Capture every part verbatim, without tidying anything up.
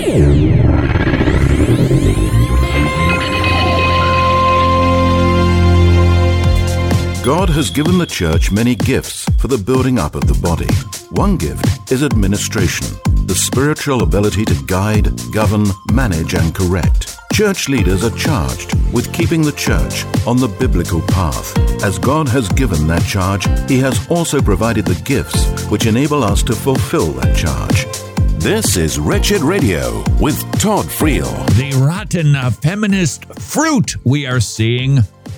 God has given the church many gifts for the building up of the body. One gift is administration, the spiritual ability to guide, govern, manage, and correct. Church leaders are charged with keeping the church on the biblical path. As God has given that charge, He has also provided the gifts which enable us to fulfill that charge. This is Wretched Radio with Todd Friel. The rotten uh, feminist fruit we are seeing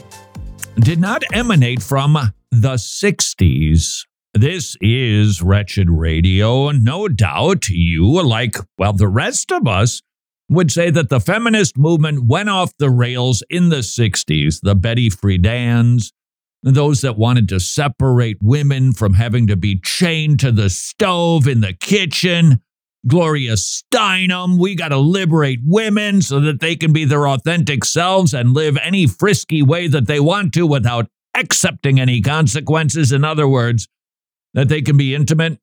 did not emanate from the sixties. This is Wretched Radio. No doubt you, like, well, the rest of us, would say that the feminist movement went off the rails in the sixties. The Betty Friedan's, those that wanted to separate women from having to be chained to the stove in the kitchen. Gloria Steinem, we got to liberate women so that they can be their authentic selves and live any frisky way that they want to without accepting any consequences. In other words, that they can be intimate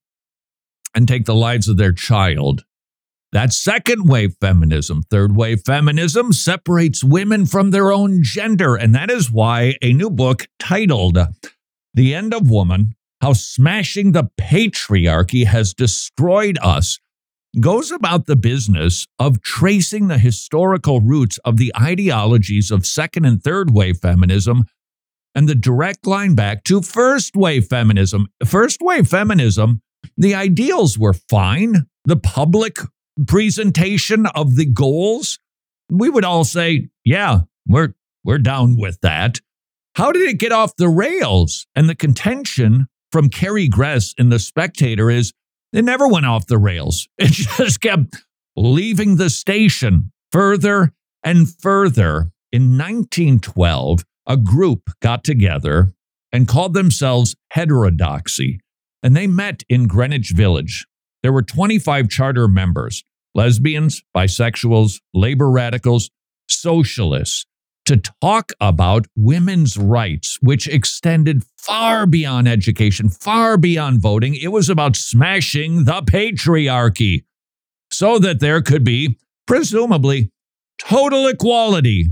and take the lives of their child. That's second wave feminism. Third wave feminism separates women from their own gender. And that is why a new book titled The End of Woman, How Smashing the Patriarchy Has Destroyed Us goes about the business of tracing the historical roots of the ideologies of second and third wave feminism and the direct line back to first wave feminism. First wave feminism, the ideals were fine. The public presentation of the goals, we would all say, yeah, we're we're down with that. How did it get off the rails? And the contention from Carrie Gress in The Spectator is, it never went off the rails. It just kept leaving the station further and further. In nineteen twelve, a group got together and called themselves Heterodoxy, and they met in Greenwich Village. There were twenty-five charter members, lesbians, bisexuals, labor radicals, socialists, to talk about women's rights, which extended far beyond education, far beyond voting. It was about smashing the patriarchy so that there could be, presumably, total equality.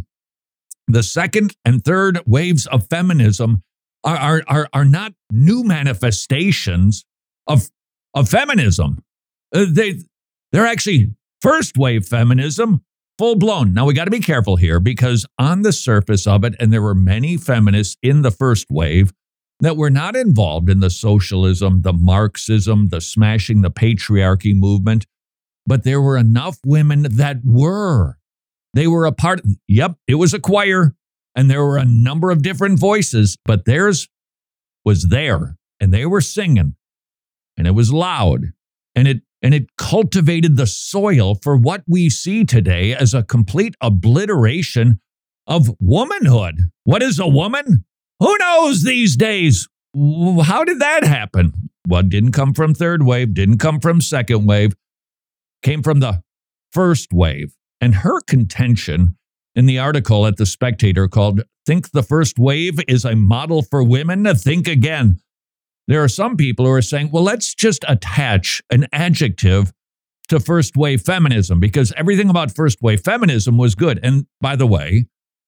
The second and third waves of feminism are, are, are, are not new manifestations of, of feminism. Uh, they, they're actually first wave feminism, full blown. Now, we got to be careful here because on the surface of it, and there were many feminists in the first wave that were not involved in the socialism, the Marxism, the smashing the patriarchy movement, but there were enough women that were. They were a part, yep, it was a choir, and there were a number of different voices, but theirs was there, and they were singing, and it was loud, and it And it cultivated the soil for what we see today as a complete obliteration of womanhood. What is a woman? Who knows these days? How did that happen? Well, it didn't come from third wave, didn't come from second wave, came from the first wave. And her contention in the article at The Spectator called, "Think the First Wave is a Model for Women? Think Again." There are some people who are saying, well, let's just attach an adjective to first wave feminism because everything about first wave feminism was good. And by the way,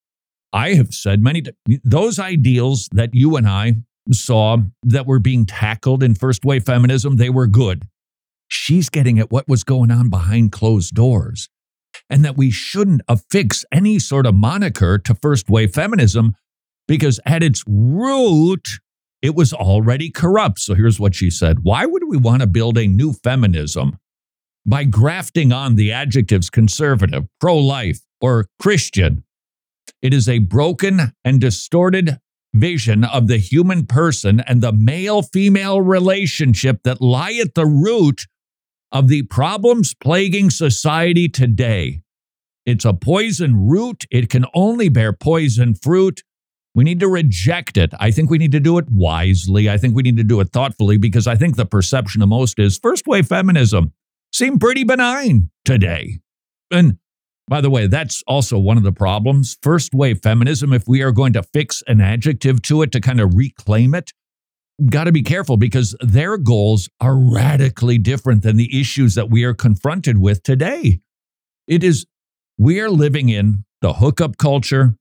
I have said many, those ideals that you and I saw that were being tackled in first wave feminism, they were good. She's getting at what was going on behind closed doors and that we shouldn't affix any sort of moniker to first wave feminism because at its root, it was already corrupt. So here's what she said. Why would we want to build a new feminism by grafting on the adjectives conservative, pro-life, or Christian? It is a broken and distorted vision of the human person and the male-female relationship that lie at the root of the problems plaguing society today. It's a poison root. It can only bear poison fruit. We need to reject it. I think we need to do it wisely. I think we need to do it thoughtfully because I think the perception of most is first wave feminism seemed pretty benign today. And by the way, that's also one of the problems. First wave feminism, if we are going to fix an adjective to it to kind of reclaim it, got to be careful because their goals are radically different than the issues that we are confronted with today. It is, we are living in the hookup culture,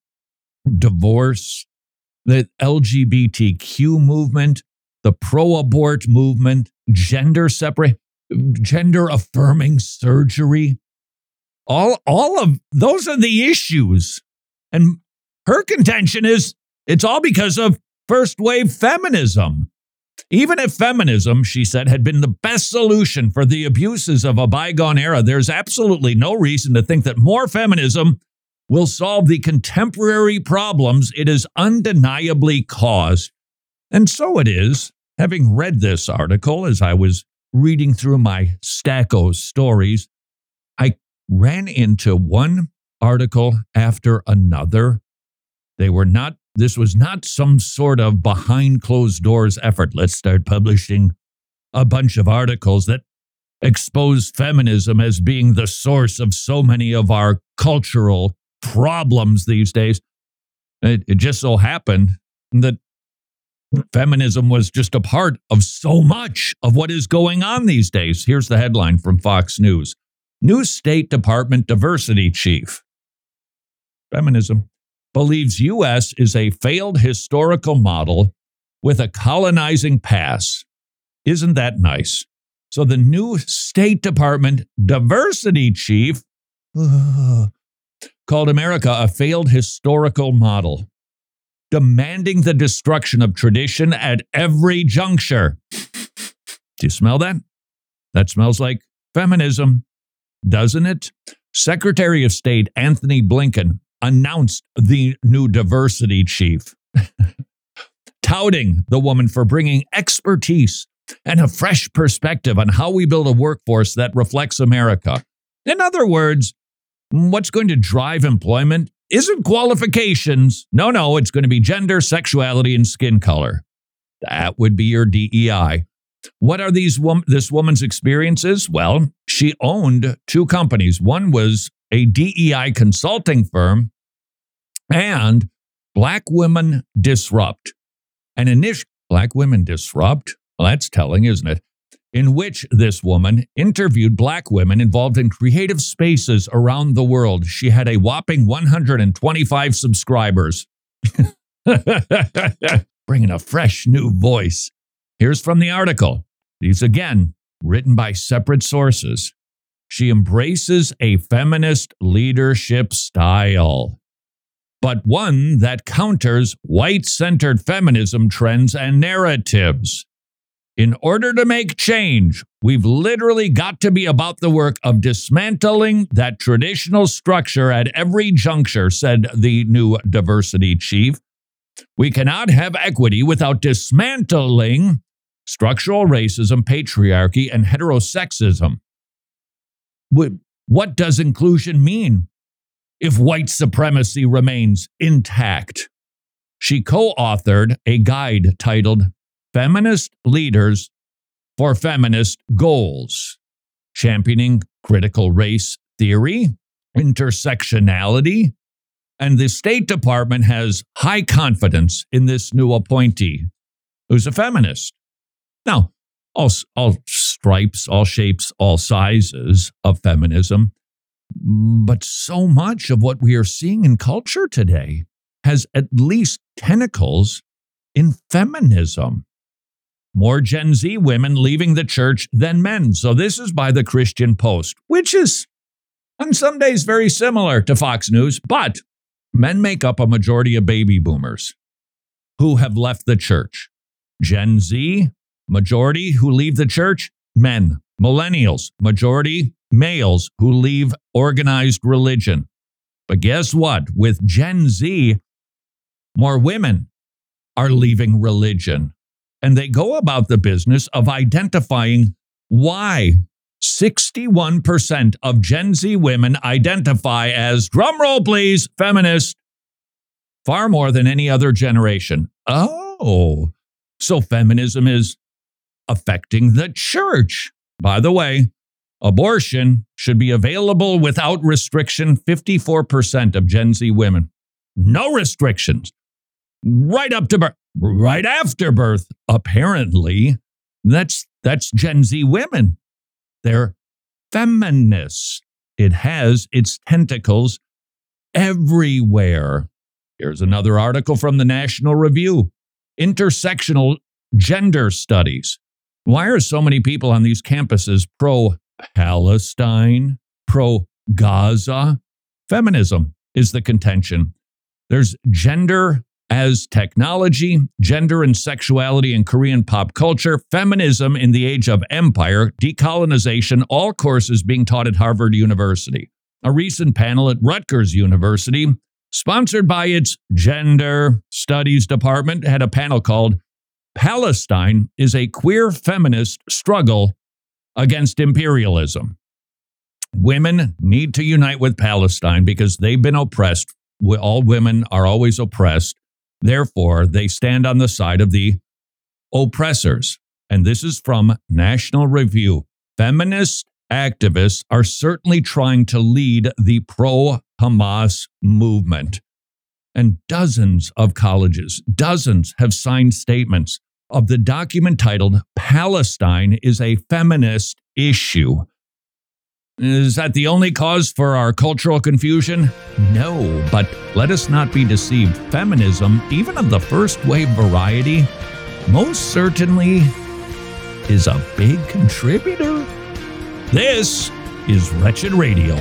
divorce, the L G B T Q movement, the pro-abort movement, gender separate, gender affirming surgery. All, all of those are the issues. And her contention is it's all because of first wave feminism. Even if feminism, she said, had been the best solution for the abuses of a bygone era, there's absolutely no reason to think that more feminism will solve the contemporary problems it has undeniably caused. And so it is. Having read this article as I was reading through my stack of stories, I ran into one article after another. They were not, this was not some sort of behind closed doors effort. Let's start publishing a bunch of articles that expose feminism as being the source of so many of our cultural problems these days. It, it just so happened that feminism was just a part of so much of what is going on these days. Here's the headline from Fox News. New State Department diversity chief. Feminism believes U S is a failed historical model with a colonizing past. Isn't that nice? So the new State Department diversity chief uh, called America a failed historical model, demanding the destruction of tradition at every juncture. Do you smell that? That smells like feminism, doesn't it? Secretary of State Anthony Blinken announced the new diversity chief, touting the woman for bringing expertise and a fresh perspective on how we build a workforce that reflects America. In other words, what's going to drive employment isn't qualifications. No, no, it's going to be gender, sexuality, and skin color. That would be your D E I. What are these wom- this woman's experiences? Well, she owned two companies. One was a D E I consulting firm, and Black Women Disrupt. An initial Black Women Disrupt, well, that's telling, isn't it? In which this woman interviewed Black women involved in creative spaces around the world. She had a whopping one hundred twenty-five subscribers. Bringing a fresh new voice. Here's from the article. These, again, written by separate sources. She embraces a feminist leadership style, but one that counters white-centered feminism trends and narratives. In order to make change, we've literally got to be about the work of dismantling that traditional structure at every juncture, said the new diversity chief. We cannot have equity without dismantling structural racism, patriarchy, and heterosexism. What does inclusion mean if white supremacy remains intact? She co-authored a guide titled Feminist Leaders for Feminist Goals, championing critical race theory, intersectionality, and the State Department has high confidence in this new appointee, who's a feminist. Now, all, all stripes, all shapes, all sizes of feminism, but so much of what we are seeing in culture today has at least tentacles in feminism. More Gen Z women leaving the church than men. So this is by the Christian Post, which is on some days very similar to Fox News, but men make up a majority of baby boomers who have left the church. Gen Z, majority who leave the church, men. Millennials, majority males who leave organized religion. But guess what? With Gen Z, more women are leaving religion. And they go about the business of identifying why sixty-one percent of Gen Z women identify as, drumroll please, feminist, far more than any other generation. Oh, so feminism is affecting the church. By the way, abortion should be available without restriction, fifty-four percent of Gen Z women. No restrictions. Right up to birth. Right after birth, apparently, that's that's Gen Z women. They're feminists. It has its tentacles everywhere. Here's another article from the National Review. Intersectional gender studies. Why are so many people on these campuses pro-Palestine, pro-Gaza? Feminism is the contention. There's gender as technology, gender and sexuality in Korean pop culture, feminism in the age of empire, decolonization, all courses being taught at Harvard University. A recent panel at Rutgers University, sponsored by its Gender Studies Department, had a panel called Palestine is a Queer Feminist Struggle Against Imperialism. Women need to unite with Palestine because they've been oppressed. All women are always oppressed. Therefore, they stand on the side of the oppressors. And this is from National Review. Feminist activists are certainly trying to lead the pro-Hamas movement. And dozens of colleges, dozens have signed statements of the document titled Palestine is a Feminist Issue. Is that the only cause for our cultural confusion? No, but let us not be deceived. Feminism, even of the first wave variety, most certainly is a big contributor. This is Wretched Radio.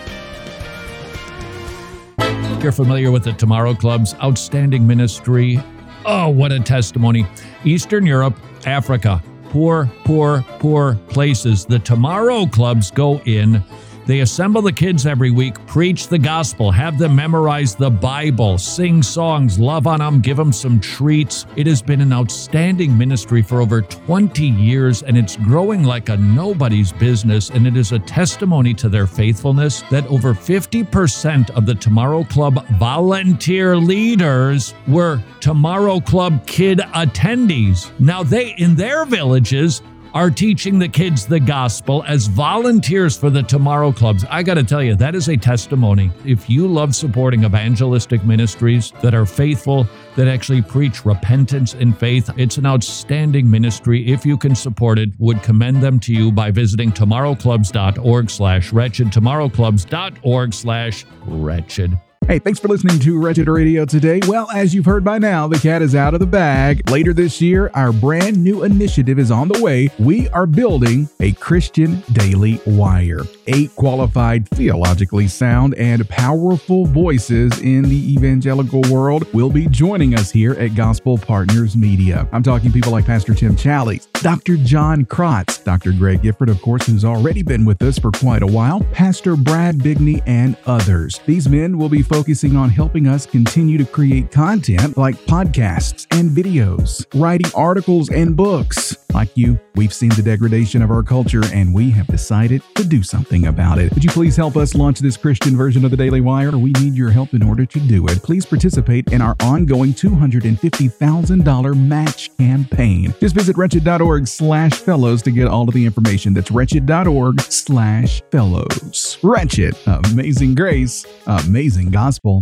You're familiar with the Tomorrow Club's outstanding ministry. Oh, what a testimony. Eastern Europe, Africa. Poor, poor, poor places. The Tomorrow Clubs go in. They assemble the kids every week, preach the gospel, have them memorize the Bible, sing songs, love on them, give them some treats. It has been an outstanding ministry for over twenty years, and it's growing like a nobody's business, and it is a testimony to their faithfulness that over fifty percent of the Tomorrow Club volunteer leaders were Tomorrow Club kid attendees. Now they, in their villages, are teaching the kids the gospel as volunteers for the Tomorrow Clubs. I got to tell you, that is a testimony. If you love supporting evangelistic ministries that are faithful, that actually preach repentance and faith, it's an outstanding ministry. If you can support it, would commend them to you by visiting tomorrowclubs.org slash wretched, tomorrowclubs.org slash wretched. Hey, thanks for listening to Wretched Radio today. Well, as you've heard by now, the cat is out of the bag. Later this year, our brand new initiative is on the way. We are building a Christian Daily Wire. Eight qualified, theologically sound, and powerful voices in the evangelical world will be joining us here at Gospel Partners Media. I'm talking people like Pastor Tim Challies, Doctor John Krotz, Doctor Greg Gifford, of course, who's already been with us for quite a while, Pastor Brad Bigney, and others. These men will be focusing on helping us continue to create content like podcasts and videos, writing articles and books. Like you, we've seen the degradation of our culture, and we have decided to do something about it. Would you please help us launch this Christian version of the Daily Wire? We need your help in order to do it. Please participate in our ongoing two hundred fifty thousand dollars match campaign. Just visit wretched.org slash fellows to get all of the information. That's wretched.org slash fellows. Wretched, amazing grace, amazing gospel.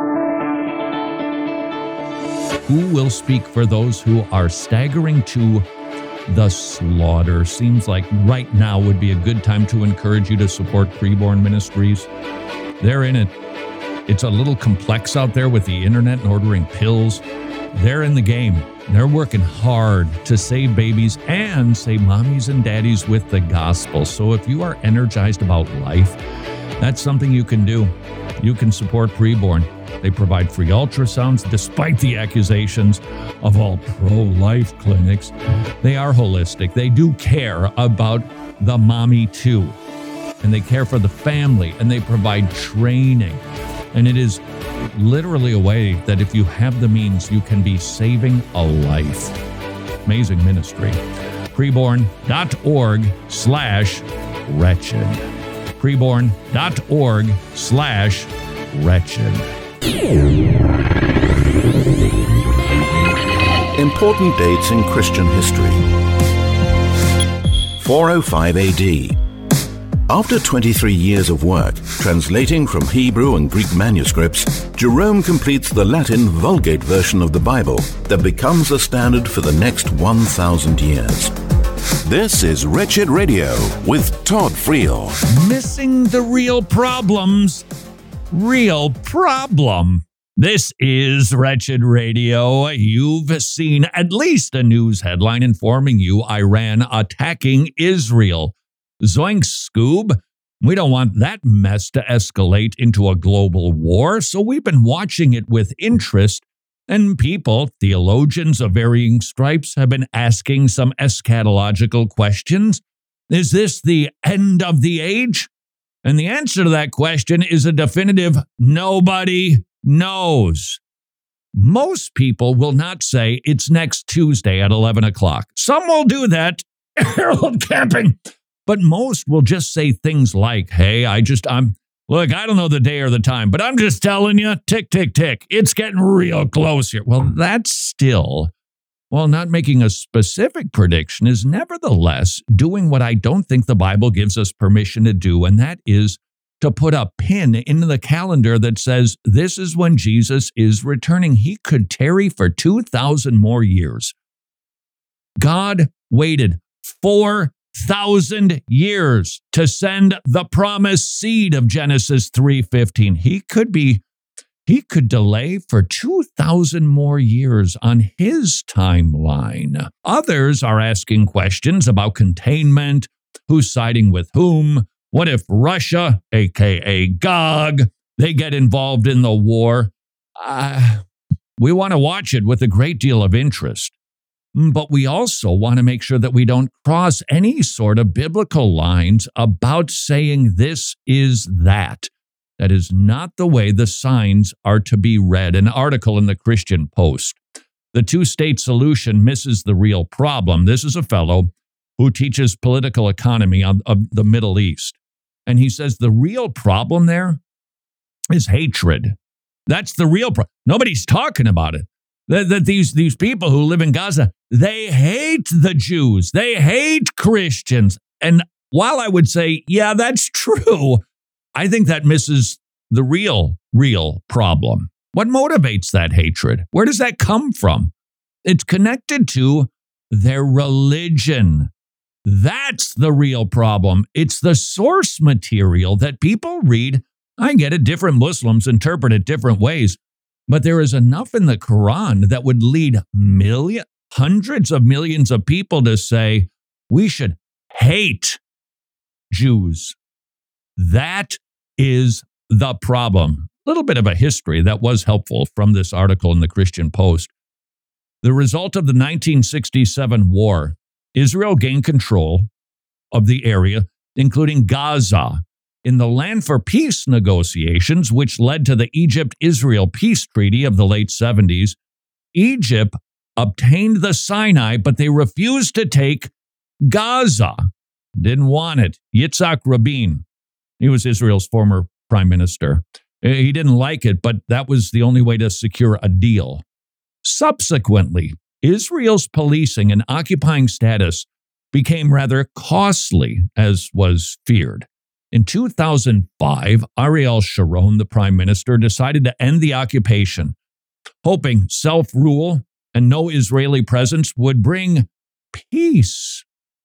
Who will speak for those who are staggering to the slaughter? Seems like right now would be a good time to encourage you to support Preborn Ministries. They're in it. It's a little complex out there with the internet and ordering pills. They're in the game. They're working hard to save babies and save mommies and daddies with the gospel. So if you are energized about life, that's something you can do. You can support Preborn. They provide free ultrasounds despite the accusations of all pro-life clinics. They are holistic. They do care about the mommy too. And they care for the family, and they provide training. And it is literally a way that if you have the means, you can be saving a life. Amazing ministry. Preborn.org slash wretched. Preborn.org slash wretched. Important dates in Christian history. four oh five A D. After twenty-three years of work, translating from Hebrew and Greek manuscripts, Jerome completes the Latin Vulgate version of the Bible that becomes the standard for the next one thousand years. This is Wretched Radio with Todd Friel. Missing the real problems. Real problem. This is Wretched Radio. You've seen at least a news headline informing you Iran attacking Israel. Zoinks, Scoob. We don't want that mess to escalate into a global war, so we've been watching it with interest. And people, theologians of varying stripes, have been asking some eschatological questions. Is this the end of the age? And the answer to that question is a definitive nobody knows. Most people will not say it's next Tuesday at eleven o'clock. Some will do that, Harold Camping. But most will just say things like, hey, I just, I'm, look, I don't know the day or the time, but I'm just telling you, tick, tick, tick, it's getting real close here. Well, that's still, while not making a specific prediction, is nevertheless doing what I don't think the Bible gives us permission to do, and that is to put a pin in the calendar that says this is when Jesus is returning. He could tarry for two thousand more years. God waited four thousand years to send the promised seed of Genesis three fifteen. He could be, he could delay for two thousand more years on his timeline. Others are asking questions about containment, who's siding with whom. What if Russia, aka Gog, they get involved in the war? Uh, we want to watch it with a great deal of interest. But we also want to make sure that we don't cross any sort of biblical lines about saying this is that. That is not the way the signs are to be read. An article in the Christian Post. The two-state solution misses the real problem. This is a fellow who teaches political economy on, of the Middle East. And he says the real problem there is hatred. That's the real problem. Nobody's talking about it. That, that these, these people who live in Gaza, they hate the Jews. They hate Christians. And while I would say, yeah, that's true, I think that misses the real, real problem. What motivates that hatred? Where does that come from? It's connected to their religion. That's the real problem. It's the source material that people read. I get it, different Muslims interpret it different ways. But there is enough in the Quran that would lead million, hundreds of millions of people to say, we should hate Jews. That is the problem. A little bit of a history that was helpful from this article in the Christian Post. The result of the nineteen sixty-seven war, Israel gained control of the area, including Gaza, in the Land for Peace negotiations, which led to the Egypt-Israel peace treaty of the late seventies. Egypt obtained the Sinai, but they refused to take Gaza. Didn't want it. Yitzhak Rabin, he was Israel's former prime minister. He didn't like it, but that was the only way to secure a deal. Subsequently, Israel's policing and occupying status became rather costly, as was feared. In two thousand five, Ariel Sharon, the prime minister, decided to end the occupation, hoping self-rule and no Israeli presence would bring peace.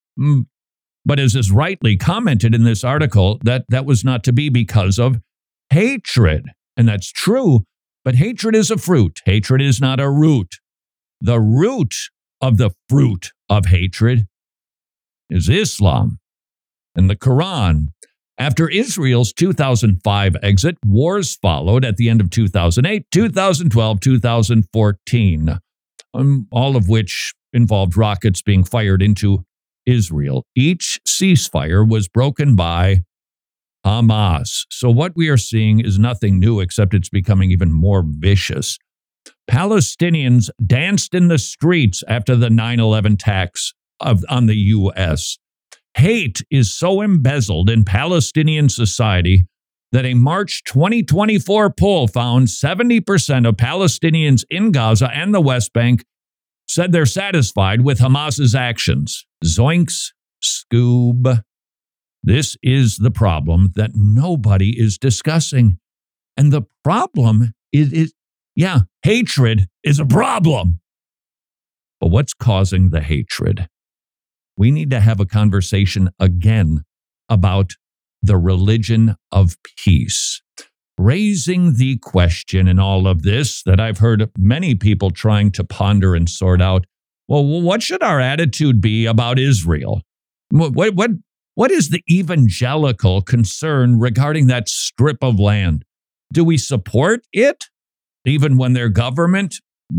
But as is rightly commented in this article, that, that was not to be because of hatred. And that's true, but hatred is a fruit. Hatred is not a root. The root of the fruit of hatred is Islam and the Quran. After Israel's two thousand five exit, wars followed at the end of two thousand eight, two thousand twelve, two thousand fourteen, um, all of which involved rockets being fired into Israel. Each ceasefire was broken by Hamas. So what we are seeing is nothing new, except it's becoming even more vicious. Palestinians danced in the streets after the nine eleven attacks of, on the U S Hate is so embezzled in Palestinian society that a March twenty twenty-four poll found seventy percent of Palestinians in Gaza and the West Bank said they're satisfied with Hamas's actions. Zoinks, Scoob. This is the problem that nobody is discussing. And the problem is, is, yeah, hatred is a problem. But what's causing the hatred? we need to have a conversation again about the religion of peace. Raising the question in all of this that I've heard many people trying to ponder and sort out, well, what should our attitude be about Israel? What, what, what, what is the evangelical concern regarding that strip of land? Do we support it, even when their government,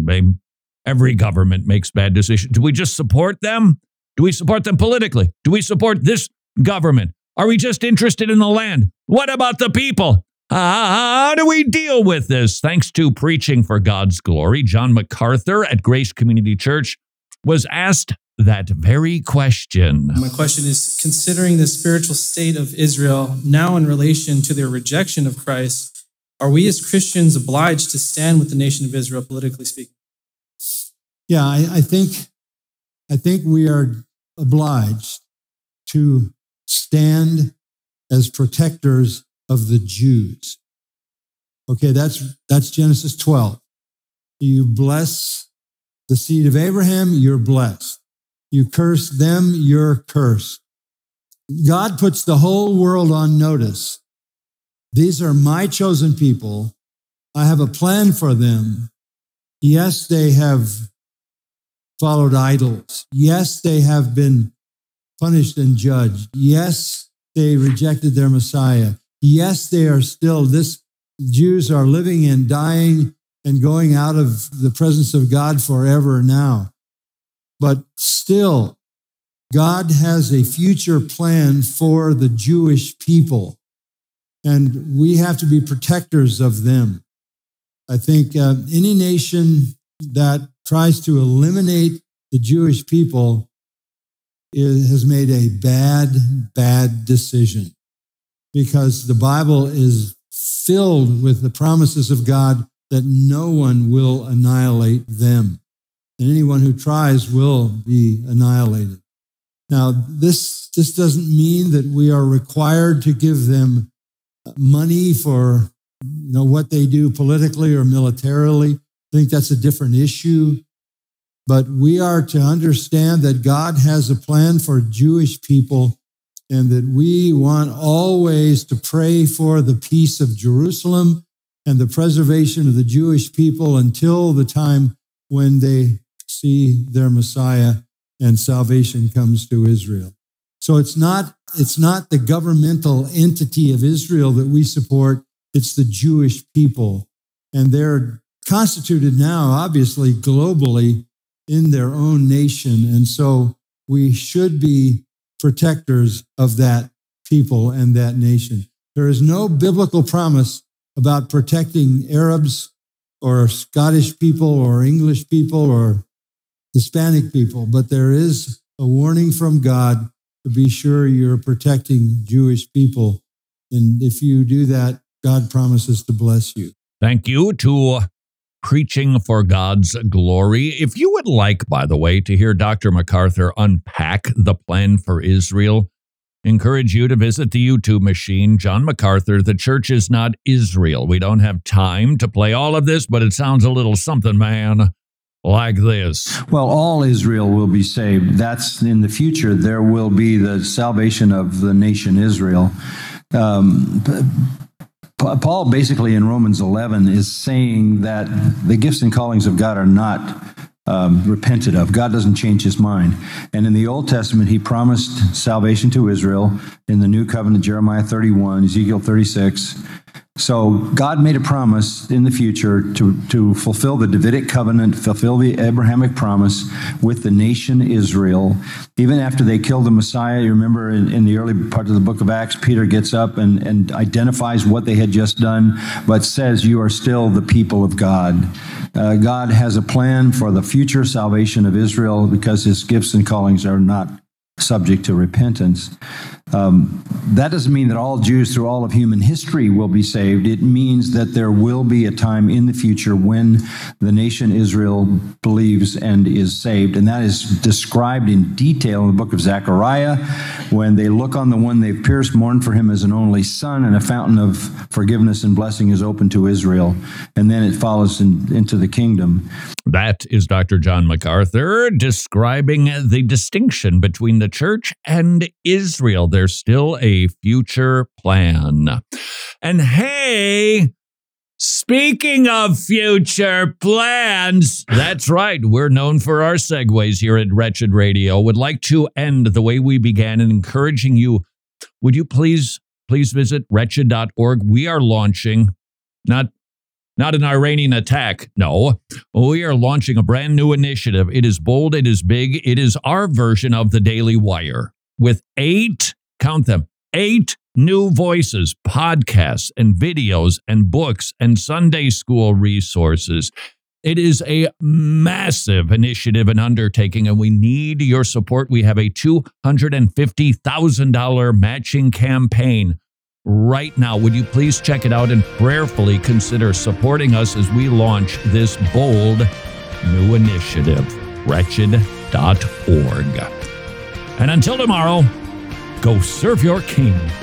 every government makes bad decisions? Do we just support them? Do we support them politically? Do we support this government? Are we just interested in the land? What about the people? How do we deal with this? Thanks to Preaching for God's Glory, John MacArthur at Grace Community Church was asked that very question. My question is, considering the spiritual state of Israel now in relation to their rejection of Christ, are we as Christians obliged to stand with the nation of Israel, politically speaking? Yeah, I, I think I think we are obliged to stand as protectors of the Jews. Okay, that's that's Genesis twelve. You bless the seed of Abraham, you're blessed. You curse them, you're cursed. God puts the whole world on notice. These are my chosen people. I have a plan for them. Yes, they have followed idols. Yes, they have been punished and judged. Yes, they rejected their Messiah. Yes, they are still, this Jews are living and dying and going out of the presence of God forever now. But still, God has a future plan for the Jewish people, and we have to be protectors of them. I think uh, any nation that tries to eliminate the Jewish people is, has made a bad, bad decision, because the Bible is filled with the promises of God that no one will annihilate them. And anyone who tries will be annihilated. Now, this, this doesn't mean that we are required to give them money for you know, what they do politically or militarily. I think that's a different issue. But we are to understand that God has a plan for Jewish people, and that we want always to pray for the peace of Jerusalem and the preservation of the Jewish people until the time when they see their Messiah and salvation comes to Israel. So it's not, it's not the governmental entity of Israel that we support, it's the Jewish people. And they're constituted now, obviously, globally in their own nation. And so we should be protectors of that people and that nation. There is no biblical promise about protecting Arabs or Scottish people or English people or Hispanic people, but there is a warning from God to be sure you're protecting Jewish people. And if you do that, God promises to bless you. Thank you to Preaching for God's Glory. If you would like, by the way, to hear Doctor MacArthur unpack the plan for Israel, encourage you to visit the YouTube machine. John MacArthur, The Church is Not Israel. We don't have time to play all of this, but it sounds a little something, man, like this. Well, all Israel will be saved. That's in the future. There will be the salvation of the nation Israel. Um, Paul basically in Romans eleven is saying that the gifts and callings of God are not um, repented of. God doesn't change his mind. And in the Old Testament, he promised salvation to Israel. In the New Covenant, Jeremiah thirty-one, Ezekiel thirty-six. So God made a promise in the future to, to fulfill the Davidic covenant, fulfill the Abrahamic promise with the nation Israel. Even after they killed the Messiah, you remember in, in the early part of the book of Acts, Peter gets up and, and identifies what they had just done, but says, you are still the people of God. Uh, God has a plan for the future salvation of Israel because his gifts and callings are not subject to repentance. Um, that doesn't mean that all Jews through all of human history will be saved. It means that there will be a time in the future when the nation Israel believes and is saved. And that is described in detail in the book of Zechariah, when they look on the one they've pierced, mourn for him as an only son, and a fountain of forgiveness and blessing is open to Israel. And then it follows in, into the kingdom. That is Doctor John MacArthur describing the distinction between the church and Israel. There's still a future plan. And hey, speaking of future plans, that's right, we're known for our segues here at Wretched Radio. Would like to end the way we began and encouraging you, would you please, please visit wretched dot org. We are launching, not Not an Iranian attack, no. We are launching a brand new initiative. It is bold, it is big, it is our version of the Daily Wire with eight, count them, eight new voices, podcasts and videos and books and Sunday school resources. It is a massive initiative and undertaking, and we need your support. We have a two hundred fifty thousand dollars matching campaign right now. Would you please check it out and prayerfully consider supporting us as we launch this bold new initiative, wretched dot org. And until tomorrow, go serve your King.